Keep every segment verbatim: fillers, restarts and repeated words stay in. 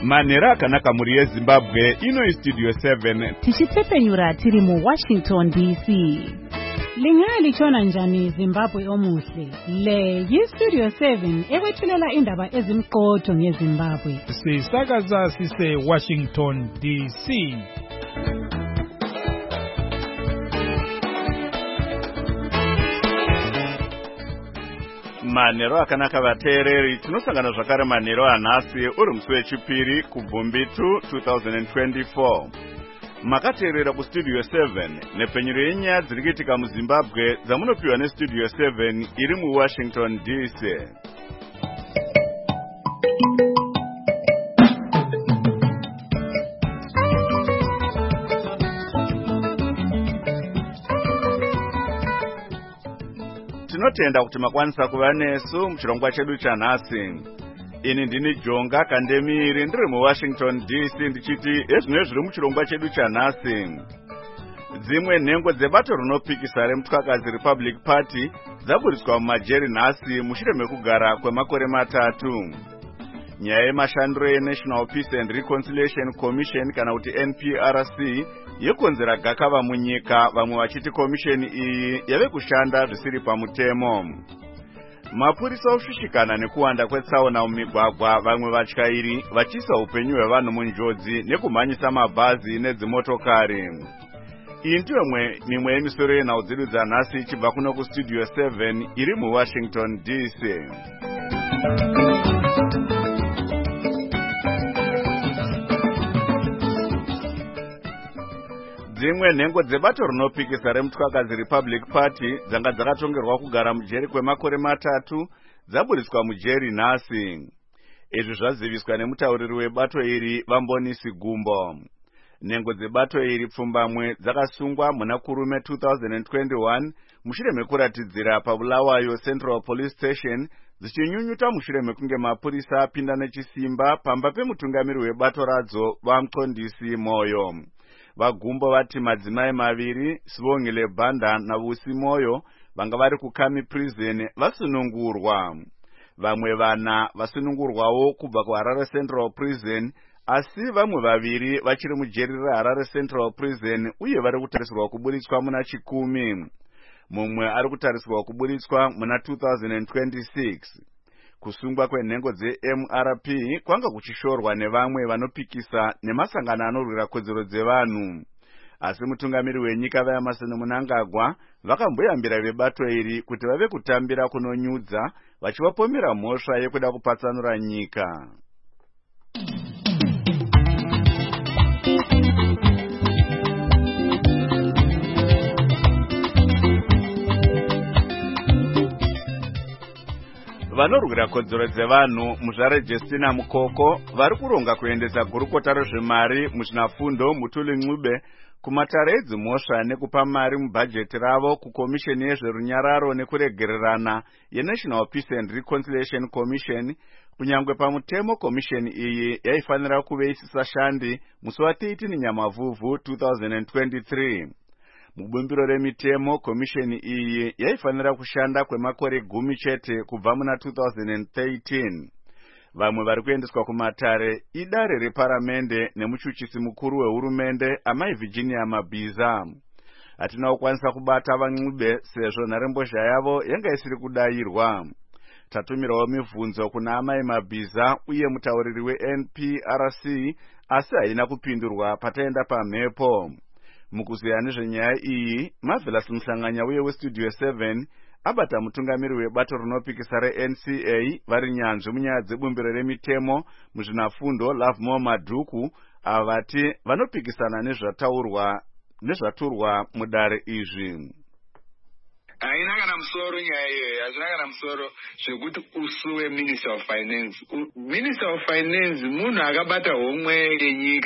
Manhero akanaka muri yeZimbabwe, ino iStudio seven. Tichitsepenyura tiri mu Washington D C. Lingalitshona njani Zimbabwe omuhle? Le yiStudio seven ekwethulela indaba ezimqotho ngeZimbabwe. Sisakaza sise Washington D C. Manhero akanaka vateereri, tinosangana zvakare manhero anhasi uri musi wechipiri kuBvumbitu twenty twenty-four. Makateerera kuStudio seven nepenyero yenyaya dziri kuitika muZimbabwe dzamunopiwa neStudio seven iri muWashington D C. Tinotenda kuti makwanisa kuva nesu muchirongwa chedu chanhasi. Ini ndini Jonga Kandemiri ndiri muWashington D C ndichiti ezvino zviri muchirongwa chedu chanhasi. Dzimwe nhengo dzebato rinopikisa remutsvakazi Republic Party dzaburiswa mumajeri nhasi mushure mekugara kwemakore matatu. Nyaya yemashandiro yeNational Peace and Reconciliation Commission kana kuti N P R C yekonzera gakava munyika, vamwe vachiti komisheni iyi yave kushanda zvisiri pamutemo. Mapurisa oshushikana nekuwanda kwetsaona mumigwagwa, vamwe vatyairi vachiisa upenyu hwevanhu munjodzi nekumhanyisa mabhazi nedzimotokari. Iyi ndiyo mimwe yemisoro yenhau dzedu dzanhasi ichibva kuno kuStudio seven iri muWashington D C. Dzimwe nhengo dzebato rinopikisa remutsvakazi Republic Party dzanga dzakatongerwa kugara mujeri kwemakore matatu dzaburiswa mujeri nhasi. Izvi zvaziviswa nemutauriri webato iri Vambonisi Gumbo. Nhengo dzebato iri pfumbamwe dzakasungwa muna Kurume two thousand twenty-one mushure mekuratidzira paBulawayo Central Police Station dzichinyunyuta mushure mekunge mapurisa apinda nechisimba pamba pemutungamiri webato radzo vaMqondisi Moyo. Vagumbo vati madzimai maviri, Sibongile Banda naVusi Moyo, vanga vari kuKami prison vasunungurwa. Vamwe vana vasunungurwawo kubva kuHarare Central Prison, asi vamwe vaviri vachiri mujeri reHarare Central Prison uye vari kutarisirwa kuburitswa muna chikumi. Mumwe ari kutarisirwa kuburitswa muna two thousand twenty-six. Kusungwa kwenhengo dze-M R P kwanga kuchishorwa nevamwe vanopikisa nemasangano anorwira kodzero dzevanhu. Asi mutungamiri wenyika vaEmmerson Mnangagwa vakamboyambira vebato iri kuti vave kutambira kunonyudza, vachivapomera mhosva yekuda kupatsanura nyika. Vanorwira kodzero dzevanhu muzvare Justina Mukoko vari kuronga kuendesa gurukota rezvemari muzvinafundo Mutuli Ncube kumatare edzimhosva nekupa mari mubhajeti ravo kukomisheni yezverunyararo nekuregererana yeNational Peace and Reconciliation Commission, kunyangwe pamutemo komisheni iyi yaifanira kuve isisashandi musi wa-thirteen Nyamavhuvhu two thousand twenty-three. Mubumbiro remitemo komisheni iyi yaifanira kushanda kwemakore gumi chete kubva muna two thousand thirteen. Vamwe vari kuendeswa kumatare idare reparamende nemuchuchisi mukuru wehurumende Amai Virginia Mabhiza. Hatina kukwanisa kubata vaNcube sezvo nharembozha yavo yanga isiri kudayirwa. Tatumirawo mibvunzo kuna Amai Mabhiza uye mutauriri weN P R C, asi haina kupindurwa pataenda pamhepo. Mukuziya nezvenyaya iyi, Marvelous Mhlanganya uye weStudio seven abata mutungamiri webato rinopikisa reN C A vari nyanzvi munyaya dzebumbiro remitemo muzvinafundo Lovemore Madhuku avati vanopikisana nezvataurwa nezvaturwa mudare izvi. Haina kana musoro nyaya iyoyo, hazvina kana musoro zvekuti usuwe Minister of Finance. Minister of Finance munhu akabata homwe yenyika.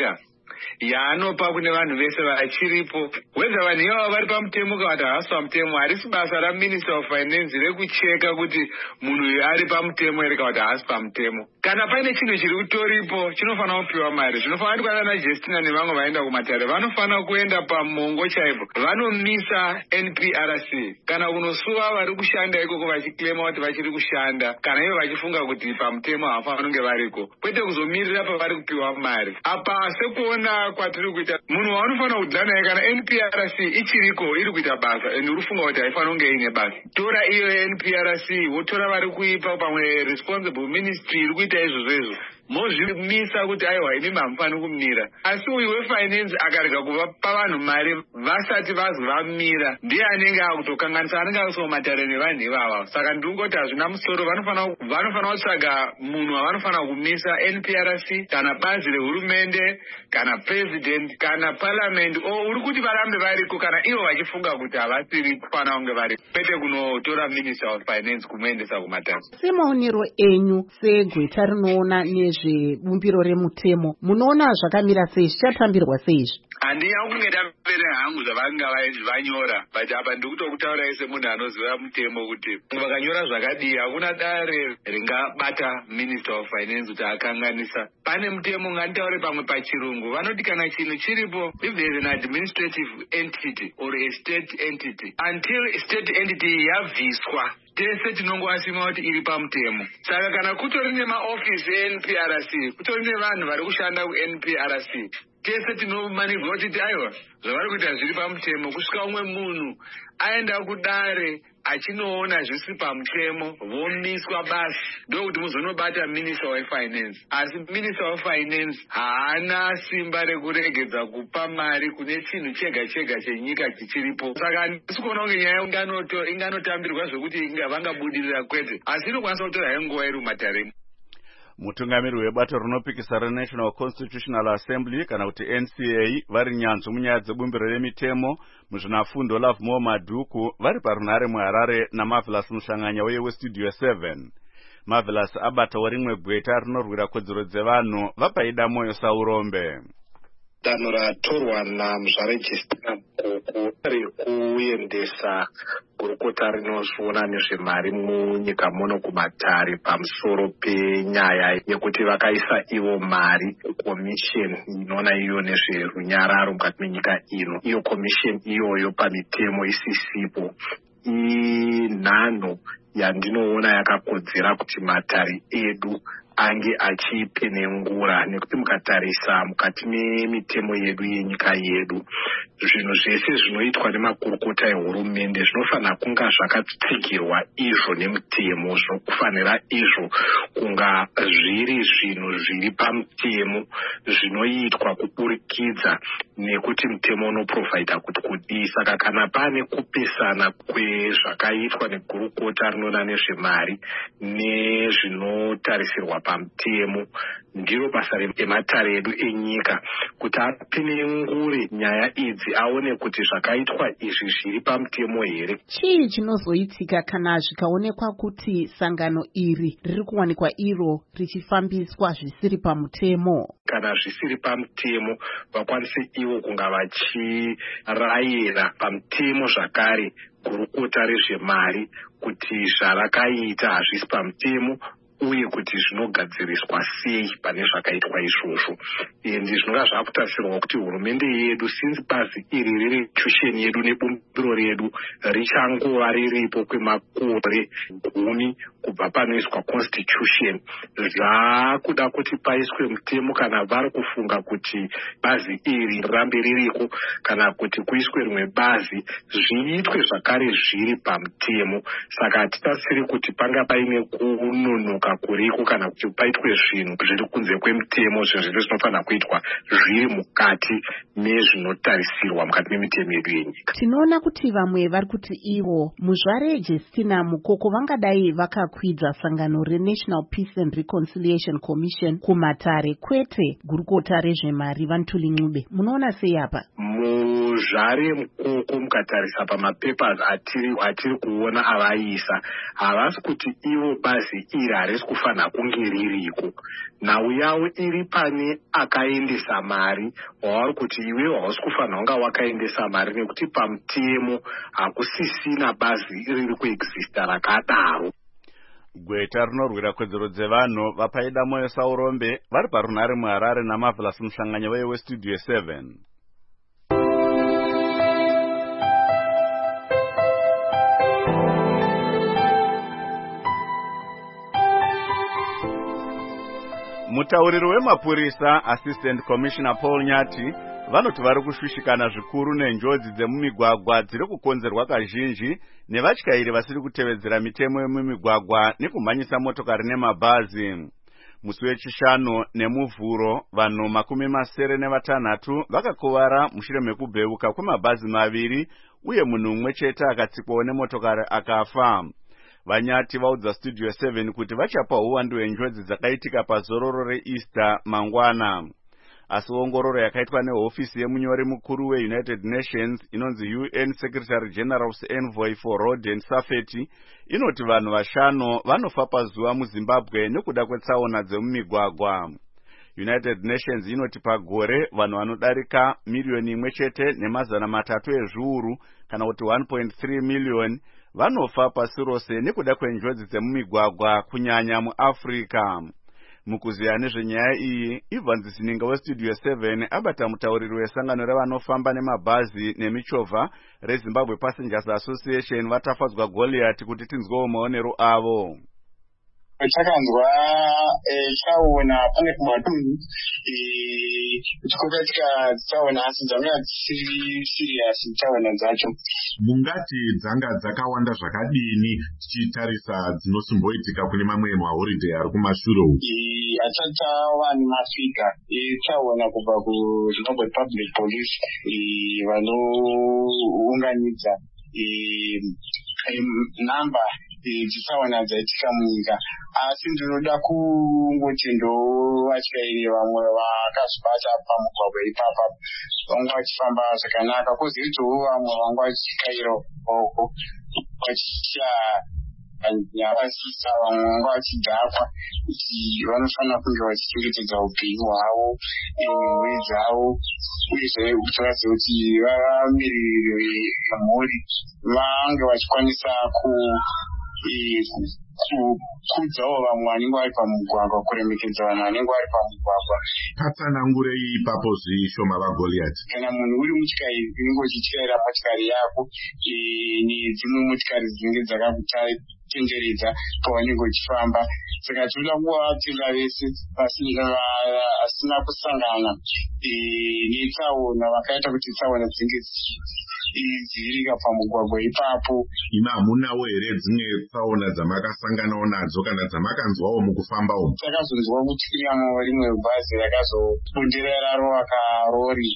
yaanopa kune vanhu vese vachiripo. Weza vanhu ivava vari pamutemo kana kuti havasi pamutemo, harisi basa raminister of finance rekucheka kuti munhu uyu ari pamutemo here kana kuti haasi pamutemo. Kana paine chinhu chiri kutoripo chinofanira kupiwa mari. Zvinofanira kuti kana Justina nevamwe vaenda kumatare vanofanira kuenda pamongo chaipo vanomisa N P R C kana kunosuwa vari kushanda ikoko vachiklema kuti vachiri kushanda, kana ivo vachifunga kuti pamutemo havafanira kunge variko, kwete kuzomirira pavari kupiwa mari. Apa sekuona kwatiri kuita, munhu wanofanira kudza naye kana N P R C ichiriko iri kuita basa ende uri kufunga kuti haifanira kunge ine basa, tora iyo N P R C wotora vari kuipa pamwe responsible ministry iri kuita izvozvo izvo, mozvimisa kuti aiwa imi hamufaniri kumira. Asi uyu wefinance akarega kuvapa vanhu mari vasati vazi vamira, ndiye anenge akutokanganisa, anenge akuiswa mumatare nevanhu ivava. Saka ndingoti hazvina musoro, vanofanira kutsvaga munhu wavanofanira kumisa, N P R C kana bazi rehurumende kana president kana parliament, o uri kuti varambe variko kana ivo vachifunga kuti havasiri kufanira kunge variko, kwete kunotora minister of finance kumuendesa kumatare. Semaonero enyu segweta rinoona nezvebumbiro remutemo, munoona zvakamira sei, zvichatambirwa sei izvi? Handina kunge ndapere hangu zvavanga vanyora, but apa ndikutokutaura semunhu anoziva mutemo kuti vakanyora zvakadii hakuna dare ringabata minister of finance kuti akanganisa. Pane mutemo, nganditaure pamwe pachirungu, vanoti kana chinhu chiripo, if there is an administrative entity or a state entity, until state entity yabviswa tese tinongowasima kuti iri pamutemo. Saka kana kutori nemaofisi e-N P R C, kutori nevanhu vari kushanda ku-N P R C, tese tinomanirwa kuti aiwa zvavari kuita zviri pamutemo. Kusvika umwe munhu aenda kudare achinoona zvisi pamutemo vomiswa basi, ndokuti muzonobata minister wefinance. Asi minister wefinance haana simba rekuregedza kupa mari kune chinhu chega chega chenyika chichiripo. Saka handisi kuona kunge nyaya inganotambirwa zvokuti vangabudirira, kwete, asi inokwanisa kutora henguva iri mumatare. Mutungamiri webato rinopikisa reNational Constitutional Assembly kana kuti N C A vari nyanzvu munyaya dzebumbiro remitemo muzvinafundo Love More Madhuku vari parunhare muHarare naMarvelous Mushanganya uye weStudio seven. Marvelous abatawo rimwe gweta rinorwira kodzero dzevanhu vapaida moyo saurombe. Danho ratorwa naMuzvare Justina Mukoko rekuendesa gurukota rinozviona nezvemari munyika muno kumatare pamusoro penyaya yekuti vakaisa ivo mari commission inoona iyo nezverunyararo mukati menyika ino. Iyo commission iyoyo pamitemo isisipo inhanho yandinoona yakakodzera kuti matare edu ange achipenengura, nekuti mukatarisa mukati memitemo yedu yenyika yedu, zvinhu zvese zvinoitwa nemakurukota ehurumende zvinofanira kunga zvakatsigirwa izvo nemutemo, zvinokufanira izvo kunga zviri zvinhu zviri pamutemo zvinoitwa kuburikidza nekuti mutemo unoprovhaidha kuti kudii. Saka kana pane kupesana kwezvakaitwa negurukota rinoona nezvemari nezvinotarisirwa pamutemo, ndiro basa rematare edu enyika kuti apenengure nyaya idzi aone kuti zvakaitwa izvi zviri pamutemo here. Chii chinozoitika kana zvikaonekwa kuti sangano iri riri kuwanikwa iro richifambiswa zvisiri pamutemo? Kana zvisiri pamutemo vakwanise ivo kunga vachirayira pamutemo zvakare gurukota rezvemari kuti zvarakaita hazvisi pamutemo uye kuti zvinogadziriswa sei pane zvakaitwa izvozvo. Endi zvinonga zvakutarisirwa kuti hurumende yedu, since bazi iri reinstitution yedu nebumbiro redu richangova riripo kwemakore gumi kubva panoiswa constitution, zvakuda kuti paiswe mutemo kana vari kufunga kuti bazi iri rambe ririko kana kuti kuiswe rimwe bazi zviitwe zvakare zviri pamutemo. Saka hatitarisiri kuti panga paine kunonoka kuriko kana kuti paitwe zvinhu zviri kunze kwemutemo, zvinhu zviri zvinofanira kuitwa zviri mukati mezvinotarisirwa mukati memitemo yedu yenyika. Tinoona kuti vamwe vari kuti ivo Muzvare Justina Mukoko vangadai vakabva vakakwidza sangano reNational Peace and Reconciliation Commission kumatare kwete gurukota rezvemari Vantuli Ncube. Munoona sei apa? Muzvare mukoko mukatarisa pamapapers atiri atiri kuona avaisa, havasi kuti ivo bazi iri harisi kufanira kunge ririko. Nhau yavo iri pane akaendesa mari, wavari kuti iwe hausi kufanira kunga wakaendesa mari nekuti pamutemo hakusisina bazi riri kuexista rakadaro. Gweta rinorwira kodzero dzevanhu vapaida moyo Saurombe vari parunhare muHarare naMarvelous Mushanganyo weStudio seven. Mutauriri wemapurisa Assistant Commissioner Paul Nyati vanoti vari kushushikana zvikuru nenjodzi dzemumigwagwa dziri kukonzerwa kazhinji nevatyairi vasiri kutevedzera mitemo yemumigwagwa nekumhanyisa motokari nemabhazi. Musi wechishanu nemuvhuro vanhu makumi masere nevatanhatu vakakuvara mushure mekubheuka kwemabhazi maviri uye munhu mumwe chete akatsikwawo nemotokari akafa. Vanyati vaudza Studio seven kuti vachapa uwandu hwenjodzi dzakaitika pazororo reEaster mangwana. Asi ongororo yakaitwa nehofisi yemunyori mukuru weUnited Nations inonzi U N Secretary General's Envoy for Road and Safety inoti vanhu vashanu vanofa pazuva muZimbabwe nekuda kwetsaona dzemumigwagwa. United Nations inoti pagore vanhu vanodarika miriyoni imwe chete nemazana matatu ezviuru kana kuti one point three million vanofa pasi rose nekuda kwenjodzi dzemumigwagwa kunyanya muAfrica. Mukuziya nezvenyaya iyi, Ivan Zininga weStudio seven abata mutauriri wesangano revanofamba nemabhazi nemichovha reZimbabwe Passengers Association vatafadzwa Goliath kuti tinzwewo maonero avo. Chakanzwa chaona pane kumatunhu kuchikokatika tsaona asi dzanga dzisiri serious tsaona dzacho. Mungati dzanga dzakawanda zvakadini tichitarisa dzinosimboitika kune mamwe maholiday ari kumashure uku? Achachawa nemafika tsaona kubva kuZimbabwe Public Police vanounganidza namba dzitsaona dzaitika munyika, asi ndinoda kungoti ndovatyairi vamwe vakazvibata pamugwagwa ipapa vanga vachifamba zvakanaka, kwozoitawo vamwe vanga vachikaira maoko vachicha nyavasisa, vamwe vanga vachidhakwa kuti vanofanira kunge vachichengetedza upenyu hwavo nemhuri dzavo, uyezve kuti vazive kuti vamiririri vemhuri vange vachikwanisa ku kukudzawo vamwe vanenge vari pamugwagwa, kuremekedza vanhu vanenge vari pamugwagwa. Patsanangurei ipapo zvishoma vaGoliath. Kana munhu uri mutikari unenge uchityaira motikari yako nedzimwe motikari dzinenge dzakakutenderedza pawanenge uchifamba, saka tinoda kuvatenda vese vasina kusangana netsaona vakaita kuti tsaona dzinge dzivirika pamugwagwa ipapo. Imi hamunawo here dzimwe tsaona dzamakasanganawo nadzo kana dzamakanzwawo mukufamba umu? Takazonzwa kuti kunyama rimwe bhazi rakazoponderera roakarori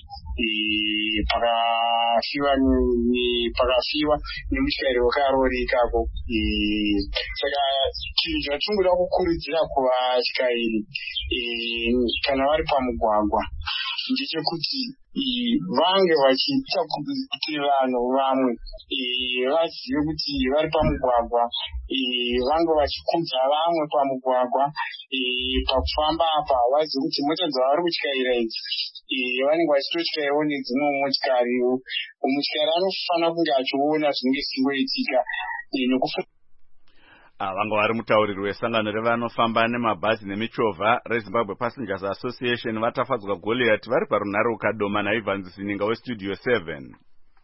pakafiwa nemushayiri wekarori ikako. Saka chinhu chatingoda kukurudzira kuvatyairi kana vari pamugwagwa ndechekuti vange vachiita kuti vanhu vamwe vazive kuti vari pamugwagwa, vange vachikudza vamwe pamugwagwa pakufamba apa, vazive kuti mota dzavari kutyaira idzi vanenge vachitotyairawo nedzimwe motikari. Mutikari anofanira kunge achiona zvinenge zichingoitika nekufa. Vanga vari mutauriri wesangano revanofamba nemabhazi nemichovha reZimbabwe Passengers Association vatafadzwa Goliath vari parunhare ukadoma naIvan Zininga weStudio seven.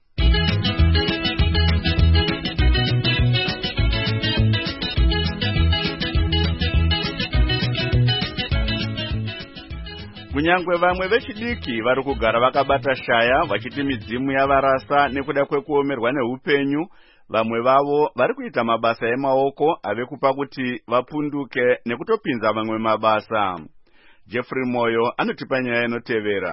Kunyangwe vamwe vechidiki vari kugara vakabata shaya vachiti midzimu yavarasa nekuda kwekuomerwa neupenyu, vamwe vavo vari kuita mabasa emaoko ave kupa kuti vapunduke nekutopinza vamwe mabasa. Jeffrey Moyo anotipa nyaya inotevera.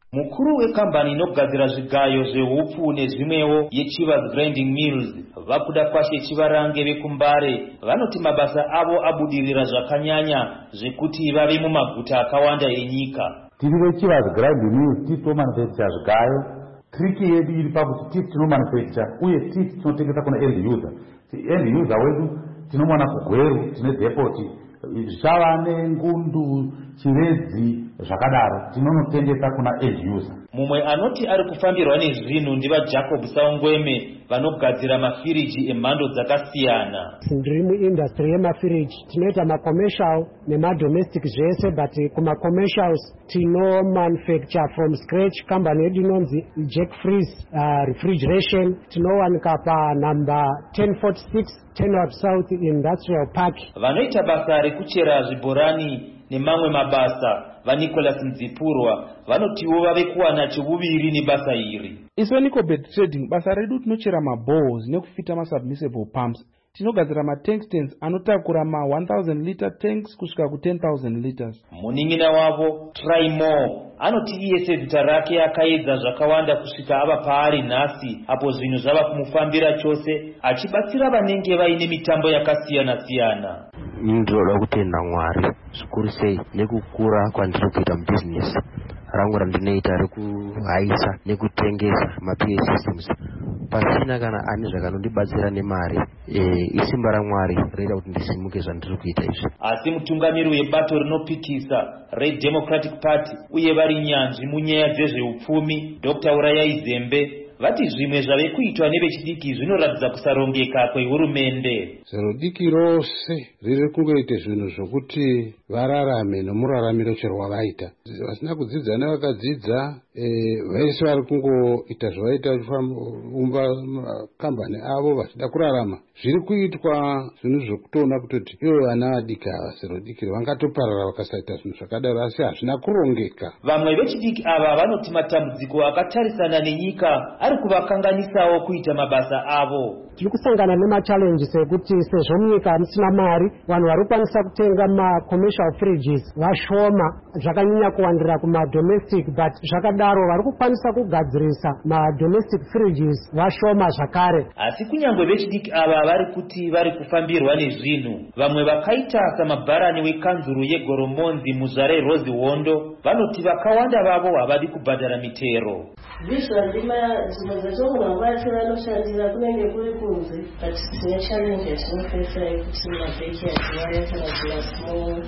Mukuru wekambani inogadzira zvigayo zveupfu nezvimwewo yeChivas Grinding Mills vakuda kwashe Chivarange vekumbare vanoti mabasa avo abudirira zvakanyanya zvekuti vave mumaguta akawanda enyika. Tiri veChivas Grinding Mills tiri tomanufacture zvigayo. Triki yedu iri pakuti tiri tinomanufacture uye tiri tinotengesa kuna end user. End user wedu tinomwana kugweru tine depot zvichava nengundu chiredzi zvakadaro tinonotengesa kuna end user. Mumwe anoti ari kufambirwa nezvinhu ndiva Jacob Saungweme vanogadzira mafiriji emhando dzakasiyana. Ndiri muindustry yemafiriji tinoita macommercial nemadomestic zvese, but kumacommercials tino manufacture from scratch. Company yedu inonzi Jack Freeze uh, refrigeration tinowanika panumber ten forty-six Tenward South Industrial Park. Vanoita basa rekuchera zvibhorani nemamwe mabasa vaNicholas Mdzipurwa vanotiwo vave kuwana chivuviri nebasa iri. Iswe Nicobet Trading basa redu tinochera mabows nekufita masubmersible pumps. Tinogadzira matank anotakura ma one thousand liter tanks kusvika ku ten thousand liters. Muningina wavo Try More anoti iye sevhita rake akaedza zvakawanda kusvika ava paari nhasi apo zvinhu zvava kumufambira chose achibatsira vanenge vaine mitambo yakasiyana siyana. Ndinoda kutenda Mwari zvikuru sei nekukura kwandiri kuita mubusiness rangu randinoita rekuhaisa nekutengesa maP A systems pasina kana ani zvakanondibatsira nemari. E, isimba raMwari reida kuti ndisimuke zvandiri kuita izvi. Asi mutungamiri webato rinopikisa reDemocratic Party uye vari nyanzvi munyaya dzezveupfumi Doctor Urayai Zembe vati zvimwe zvave kuitwa nevechidiki zvinoratidza kusarongeka kwehurumende. Zero diki rose riri kungoita zvinhu zvokuti vararame nomuraramiro chero wavaita. Vasina kudzidza nevakadzidza vese vari kungoita zvavaita umba kambani avo vachida kurarama. Zviri kuitwa zvinhu zvokutoona kutoti ivo vana vadiki ava zero diki vangatoparara vakasaita zvinhu zvakadaro asi hazvina kurongeka. Vamwe vechidiki ava vanoti matambudziko akatarisana nenyika ari kuvakanganisawo kuita mabasa avo. Tiri kusangana nemachallenges ekuti sezvo munyika musina mari vanhu vari kukwanisa kutenga macommercial fridges vashoma zvakanyanya kuwandira kumadomestic, but zvakadaro vari kukwanisa kugadzirisa madomestic fridges vashoma zvakare. Asi kunyange vechidiki ava vari kuti vari kufambirwa nezvinhu, vamwe vakaita samabharani wekanzuru yeGoromonzi Muzvare Rose Hondo vanoti vakawanda vavo havadi kubhadhara mitero. Visual ndima dzimwe dzatomuna vacho vanoshandira kunenge kuri kunze, but tine challenge yatinofesa yekuti mabheki adzivaya kana dzima small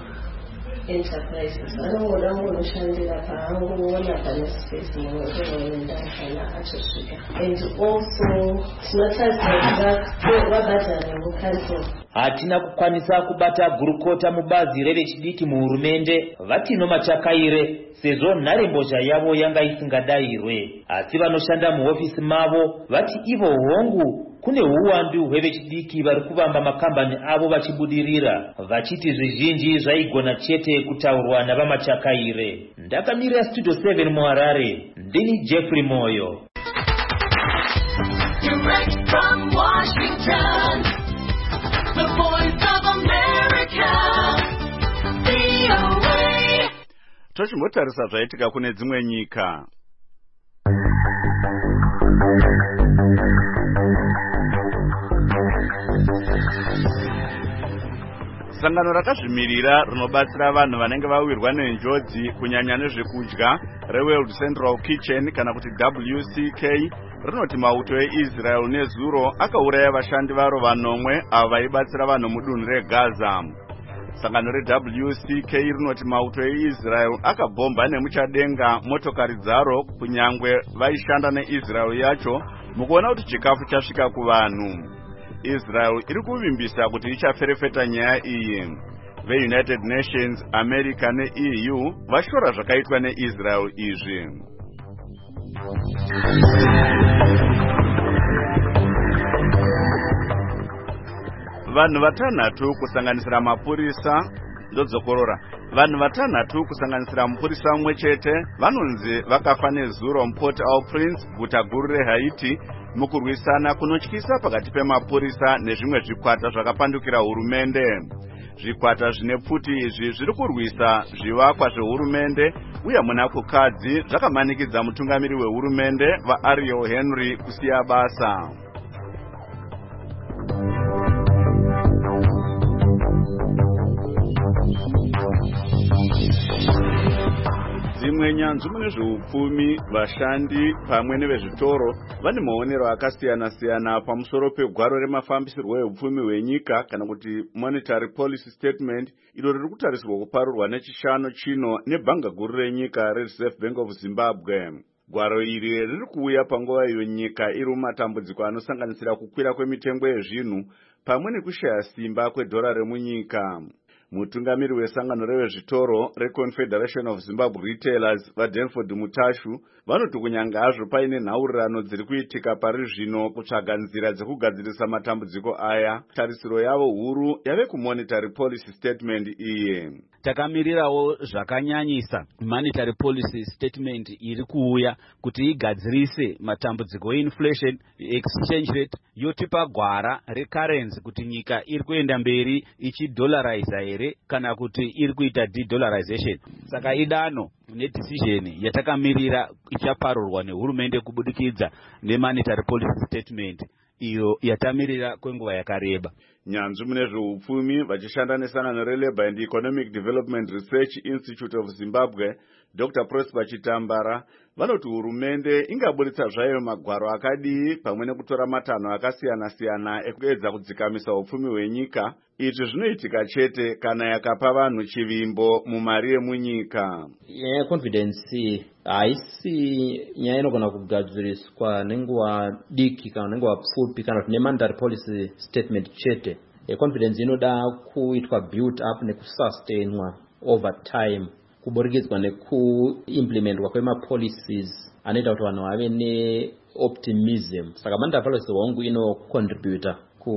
enterprises anongoda munoshandira paangoona pane space munotoonenda kana atosvika. And also tinotarisira kuti vabhadhara mucancel. Hatina kukwanisa kubata gurukota mubazi revechidiki muhurumende vatino machakaire sezvo nharembozha yavo yanga isingadayirwe. Asi vanoshanda muhofisi mavo vati ivo hongu kune huwandu hwevechidiki vari kuvamba makambani avo vachibudirira vachiti zvizhinji zvaigona chete kutaurwa navamachakaire. Ndakamirira Studio seven muHarare, ndini Jeffrey Moyo. Direct from Washington, the voice of America, V O A. Tochimbotarisa zvaitika kune dzimwe nyika. Sangano rakazvimirira rinobatsira vanhu vanenge vawirwa nenjodzi kunyanya nezvekudya reWorld Central Kitchen kana kuti W C K rinoti mauto eIsrael nezuro akauraya vashandi varo vanomwe avo vaibatsira vanhu mudunhu reGaza. Sangano reW C K rinoti mauto eIsrael akabhomba nemuchadenga motokari dzaro kunyangwe vaishanda neIsrael yacho mukuona kuti chikafu chasvika kuvanhu. Israel iri kuvimbisa kuti ichaferefeta nyaya iyi. VeUnited Nations, America neE U vashora zvakaitwa neIsrael izvi. Vanhu vatanhatu kusanganisira mapurisa ndodzokorora. Vanhu vatanhatu kusanganisira mupurisa mumwe chete vanonzi vakafa nezuro muPort au Prince, guta guru reHaiti, mukurwisana kunotyisa pakati pemapurisa nezvimwe zvikwata zvakapandukira hurumende. Zvikwata zvine pfuti izvi zviri kurwisa zvivakwa zvehurumende uye muna kukadzi zvakamanikidza mutungamiri wehurumende vaariel henry kusiya basa. Dzimwe nyanzvi mune zveupfumi, vashandi pamwe nevezvitoro vane maonero akasiyana-siyana pamusoro pegwaro remafambisirwo eupfumi hwenyika kana kuti monetary policy statement iro riri kutarisirwa kuparurwa nechishanu chino nebhanga guru renyika rereserve bank of zimbabwe. Gwaro iri riri kuuya panguva iyo nyika iri mumatambudziko anosanganisira kukwira kwemitengo yezvinhu pamwe nekushaya simba kwedhora remunyika. Mutungamiri wesangano revezvitoro reConfederation of Zimbabwe Retailers vaDenford Mutashu vanoti kunyanga hazvo paine nhaurirano dziri kuitika pari zvino kutsvaga nzira dzekugadzirisa matambudziko aya, tarisiro yavo huru yave kumonetary policy statement iye. Takamirirawo zvakanyanyisa monetary policy statement iri kuuya kuti igadzirise matambudziko einflation, exchange rate, yotipa gwara recurrency kuti nyika iri kuenda mberi ichidollariza here kana kuti iri kuita de-dollarization. Saka idano nedecision yatakamirira ichaparurwa nehurumende kubudikidza nemonetary policy statement iyo yatamirira kwenguva yakareba. Nyanzvi mune zveupfumi vachishanda nesanano reLabour and Economic Development Research Institute of Zimbabwe, Doctor Prosper Chitambara, vanoti hurumende ingabuditsa zvayo magwaro akadii pamwe nekutora matanho akasiyana-siyana ekuedza kudzikamisa upfumi hwenyika. Izvi zvinoitika chete kana yakapa vanhu chivimbo mumari yemunyika. Nyaya yeconfidence haisi nyaya inogona kugadziriswa nenguva diki kana nenguva pfupi kana kuti nemonetary policy statement chete. Confidence inoda kuitwa build up nekusustainwa over time kuburikidza nekuimplementwa kwemapolicies anoita kuti vanhu vave neoptimism. Saka monetary policy wangu inocontributa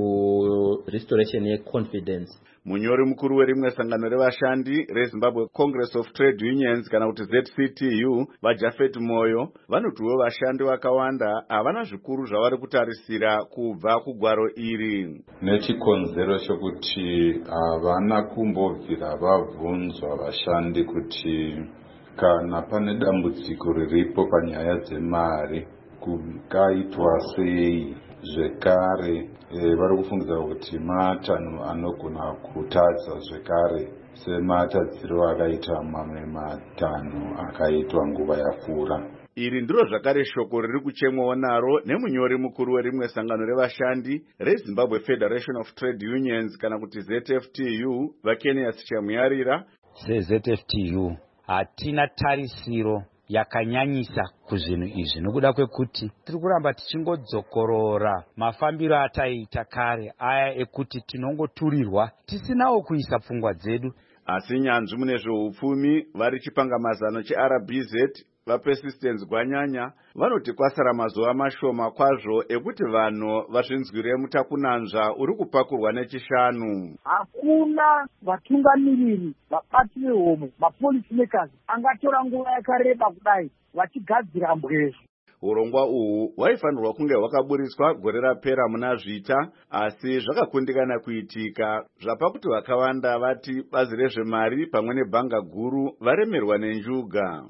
kurestoration yeconfidence. Munyori mukuru werimwe sangano revashandi reZimbabwe Congress of Trade Unions kana kuti Z C T U vaJafet Moyo vanotiwo vashandi vakawanda havana zvikuru zvavari kutarisira kubva kugwaro iri. Nechikonzero chokuti havana kumbobvira vabvunzwa vashandi kuti kana pane dambudziko riripo panyaya dzemari kungaitwa sei. Zvekare vari kufungidza kuti matanho anogona kutadza zvekare sematadziro akaita mamwe matanho akaitwa nguva yapfuura. Iri ndiro zvakare shoko riri kuchemwawo naro nemunyori mukuru werimwe sangano revashandi reZimbabwe Federation of Trade Unions kana kuti Z F T U vaKenias Chamuyarira. Se-Z F T U hatina tarisiro yakanyanyisa kuzvinhu izvi nokuda kwekuti tiri kuramba tichingodzokorora mafambiro ataita kare aya ekuti tinongoturirwa tisinawo kuisa pfungwa dzedu. Asi nyanzvi mune zveupfumi vari chipangamazano cheR B Z vaPersistence Gwanyanya vanoti kwasara mazuva mashoma kwazvo ekuti vanhu vazvinzwire mutakunanzva uri kupakurwa nechishanu. Hakuna vatungamiriri, vabati vehomo, mapolicy makers angatora nguva yakareba kudai vachigadzira mbwezvo. Urongwa uhu hwaifanirwa kunge hwakaburiswa gore rapera muna zvita, asi zvakakundikana kuitika zvapa kuti vakawanda vati bazi rezvemari pamwe nebhanga guru varemerwa nenjuga.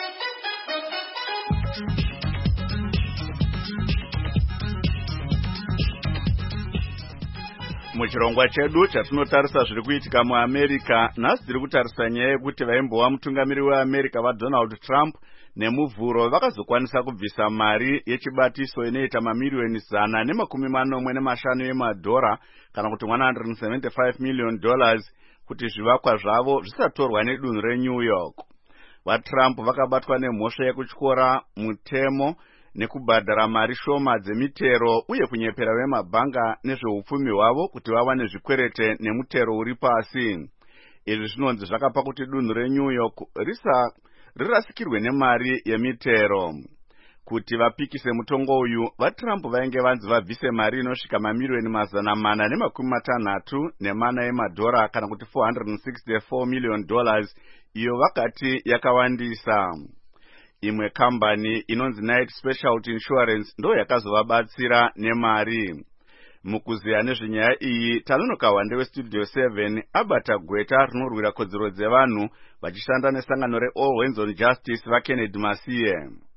Muchirongwa chedu chatinotarisa zviri kuitika muAmerica, nhasi tiri kutarisa nyaya yekuti vaimbova mutungamiri weAmerica vaDonald Trump nemuvhuro vakazokwanisa kubvisa mari yechibatiso inoita mamiriyoni zana nemakumi manomwe nemashanu emadhora kana kuti one hundred seventy-five million dollars kuti zvivakwa zvavo zvisatorwa nedunhu reNew York. VaTrump vakabatwa nemhosva yekutyora mutemo nekubhadhara mari shoma dzemitero uye kunyepera vemabhanga nezveupfumi hwavo kuti vawane zvikwerete nemutero uri pasi. Izvi zvinonzi zvakapa kuti dunhu reNew York risa rirasikirwe nemari yemitero. Kuti vapikise mutongo uyu, vaTrump vainge vanzi vabvise mari inosvika mamiriyoni mazana mana nemakumi matanhatu nemana emadhora kana kuti four hundred sixty-four million dollars, iyo vakati yakawandisa. Imwe kambani inonzi Knight Specialty Insurance ndo yakazovabatsira nemari. mukuziya nezvenyaya iyi Tanonoka westudio seven abata gweta rinorwira kodzero dzevanhu vachishanda nesangano reAll Hands on Justice vaKennedy Masiye.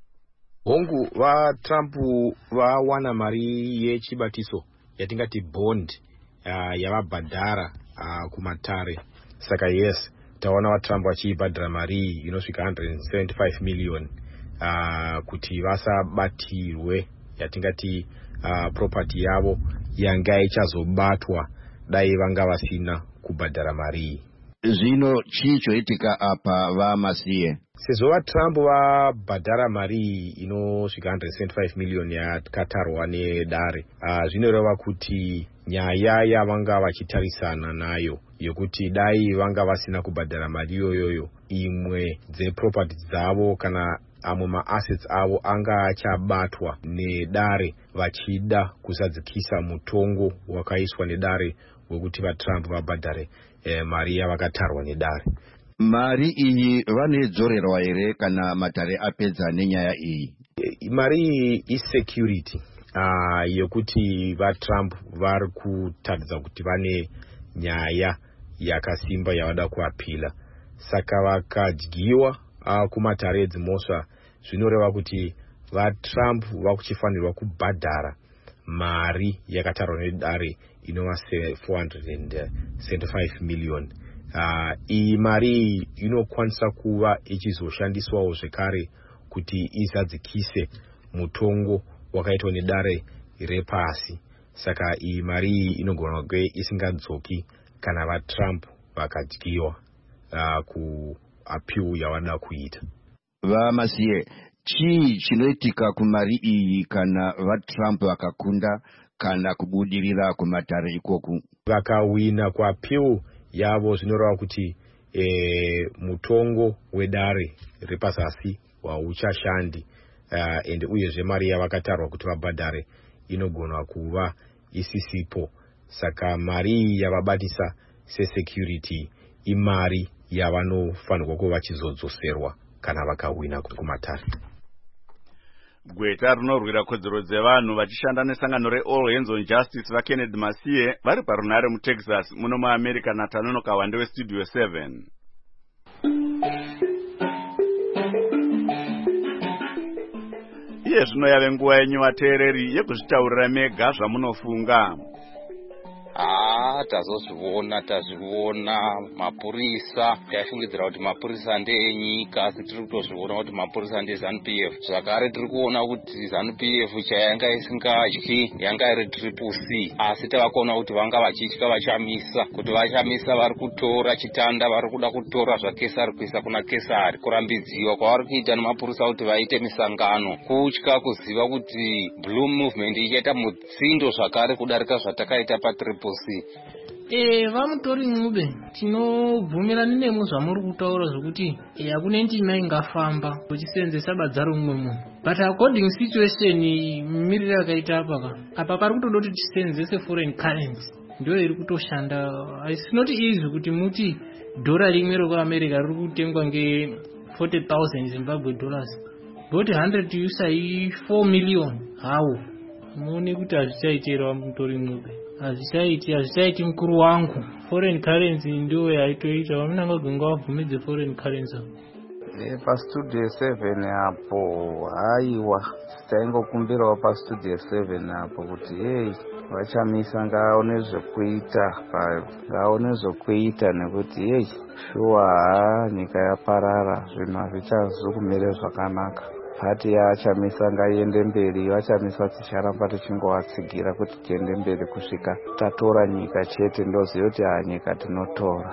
Hongu vaTrump vawana mari yechibatiso yatingati bond uh, yavabhadhara uh, kumatare. Saka yes, taona vaTrump vachibhadhara mari inosvika one hundred seventy-five million uh, kuti vasabatirwe yatingati uh, property yavo yanga ichazobatwa dai vanga vasina kubhadhara mari. Zvino chii choitika apa vaMasiye? Sezvo vaTrump vabhadhara mari inosvika one hundred seventy-five million yakatarwa nedare, uh, zvinoreva kuti nyaya yavanga vachitarisana nayo yokuti dai vanga vasina kubhadhara mari iyoyoyo, imwe dzeproperty dzavo kana amwe maassets avo anga achabatwa nedare vachida kuzadzikisa mutongo wakaiswa nedare wekuti vaTrump vabhadhare eh, mari yavakatarwa nedare. Mari iyi vanoidzorerwa here kana matare apedza nenyaya iyi? E, mari iyi isecurity uh, yokuti vaTrump vari kutaridza kuti vane nyaya yakasimba yavada kuapila, saka vakadyiwa uh, kumatare edzimhosva. Zvinoreva kuti vaTrump vakuchifanirwa kubhadhara mari yakatarwa nedare inova four hundred seventy-five million. Uh, iyi mari inokwanisa kuva ichizoshandiswawo zvekare kuti izadzikise mutongo wakaitwa nedare repasi. Saka iyi mari inogona kunge isingadzoki kana vaTrump vakadyiwa uh, kuappeal yavada kuita. VaMasiye, chii chinoitika kumari iyi kana vaTrump vakakunda kana kubudirira kumatare ikoku? Vakawina kuappeal yavo zvinoreva kuti e, mutongo wedare repazasi wauchashandi uh, ende uyezve mari yavakatarwa kuti vabhadhare inogona kuva isisipo. Saka mari yavabatisa sesecurity imari yavanofanirwa kuva vachizodzoserwa kana vakawina kumatare. Gweta rinorwira kodzero dzevanhu vachishanda nesangano reAll Hands on Justice vaKennedy Masiye vari parunare muTexas muno muAmerica naTanonoka westudio seven. Iye zvino yave nguva yenyu vateereri yekuzvitaurira mega zvamunofunga. Ah, tazozviona tazviona mapurisa taifungidzira kuti mapurisa ndeenyika, asi tiri kutozviona kuti mapurisa ndeZANU P F. Zvakare tiri kuona kuti ZANU P F chayanga isingatyi yanga iri triple C, asi tavakuona kuti vanga vachitya vachamisa, kuti vachamisa vari kutora chitanda, vari kuda kutora zvaKesari kuisa kuna Kesari, kurambidziwa kwavari kuita nemapurisa kuti vaite misangano, kutya kuziva kuti Blue Movement ichaita mutsindo zvakare kudarika zvatakaita patriple C. Eh, vamutori Ncube, tinobvumirana nemwe zvamuri kutaura zvokuti eh hakuna ndima ingafamba kuchisenzesa badza romwe munhu. But according situation miriro yakaita apa ka, apa pari kutoda kuti tisenzese foreign currency. Ndio iri kutoshanda. It's not easy kuti muti dora rimwe rokuAmerica riri kutengwa nge forty thousand Zimbabwe dollars. But one hundred usai four million. How? Muone kuti azvichaitira mutori Ncube. Azvichaiti azvichaiti mukuru wangu. Foreign currency ndio yaitoita vamunanga gunga wabvumidze foreign currency. Eh, pastudio seven apo haiwa taingokumbirawo pastudio seven apo kuti hey vachamisa ngaone zvekuita ngaone zvekuita nekuti hey shuwa nyika yaparara zvinhu hazvichazi kumira zvakanaka. Hati yachamisa ngaiende mberi, vachamisa ticharamba tichingovatsigira kuti tiende mberi kusvika tatora nyika chete, ndoziva kuti nyika tinotora.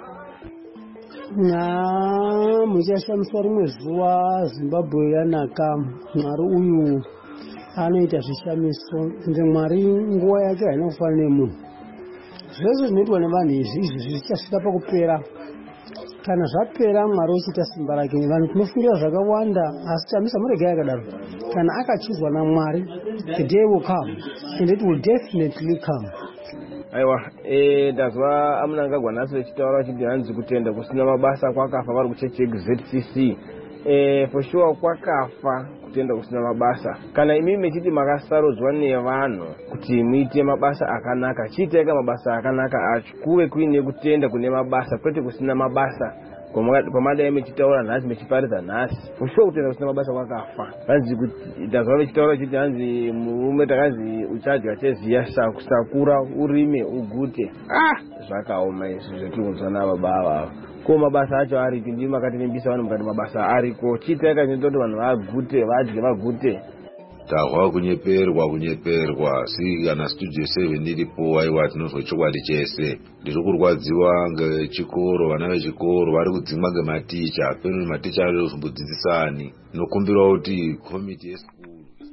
Na muchashamisa rimwe zuva Zimbabwe yanaka, Mwari uyu anoita zvishamiso, ende Mwari nguva yake haina kufanana nemunhu. Zvese zvinoitwa nevanhu izvi zvichasvika pakupera. Kana zvapera Mwari uchiita simba rake, vanhu tinofungira zvakawanda, asi chamisa murega yakadaro. Kana akachizwa naMwari, the day will come and it will definitely come. Aiwa, eh ndazwa amunanga gwanaso chitaura kuti hanzi kutenda kusina mabasa kwakafa vari kuchechi Z C C. eh, for sure kwakafa kutenda kusina mabasa. Kana imimi mechiti makasarudzwa nevanhu kuti muite mabasa akanaka, chiiteka mabasa akanaka acho, kuve kuine kutenda kune mabasa kwete kusina mabasa. Pamadai mechitaura nhasi mechiparidza nhasi, for sure kutenda kusina mabasa kwakafa. Vanzi kuti ndazva vechitaura chiti hanzi murume takanzi uchadya cheziya sakura urime ugute. Ah, zvakaoma izvi zvetiri kunzwa nababa ava. Ko mabasa acho aripi? Ndimi makatinimbisa vanhu mukati mabasa ariko. Chiiteka chinoita kuti vanhu vagute, vadye vagute. Tahwa kunyeperwa kunyeperwa si kana studio seven iripo aiwa tinozwa chokwadi chese. Ndiri kurwadziwa ngechikoro, vana vechikoro vari kudzimwa ngematicha, peno maticha ari kuzombodzidzisani. Nokumbirawo kuti komiti yesikuru.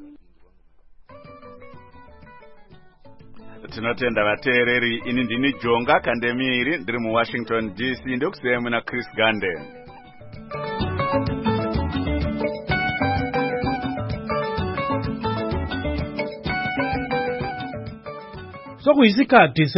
Tinotenda vateereri. Ini ndini Jonga Kandemiri ndiri muWashington D C ndokusiyemu na Chris Gande. Sokuyisikhathi